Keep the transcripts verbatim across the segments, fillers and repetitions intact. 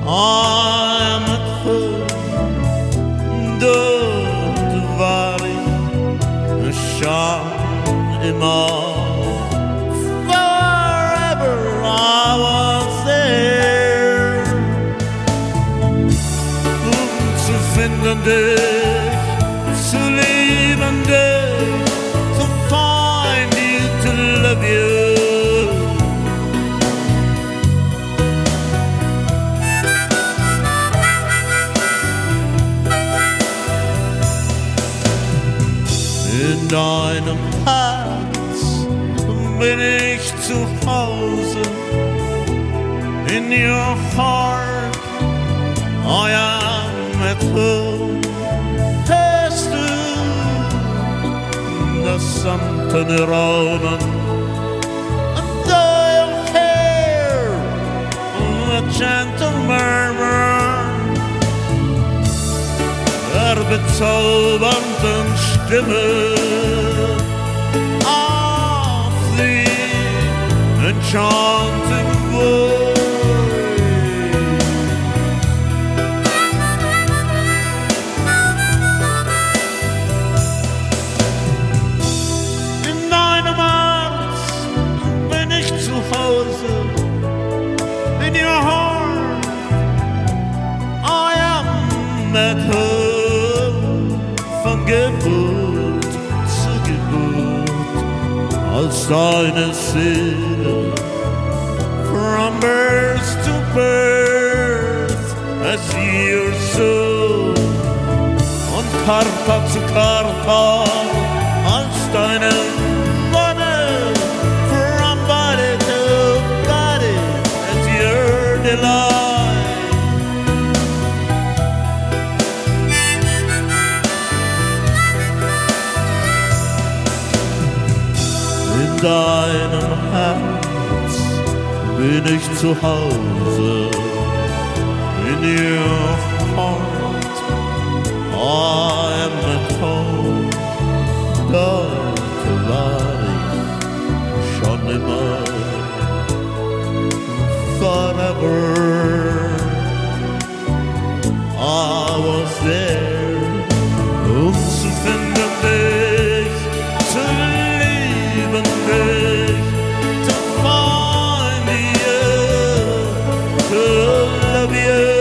I am at home. Dort war ich schon immer. Forever I was there. Um zu finden dich, zu lieben dich, to find you, to love you. In deinem Herz bin ich zu Hause. In your heart I am at home. Hörst du das samtene Raunen? And do you hear the gentle murmur der bezaubernden Stimme of the enchanted voice? In deinem Herz bin ich zu Hause. In your heart I am at home. Von Geburt zu Geburt als deine Seele. From birth to birth as your soul. Und Körper zu Körper als deine Wonne. From body to body as your delight. In deinem Herz bin ich zu Hause. In your heart I am at home. Dort war ich schon immer. Forever I was there. Um zu finden dich, zu lieben dich, to find you, to love you.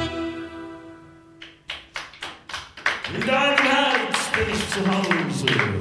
In deinem Herz bin ich zu Hause.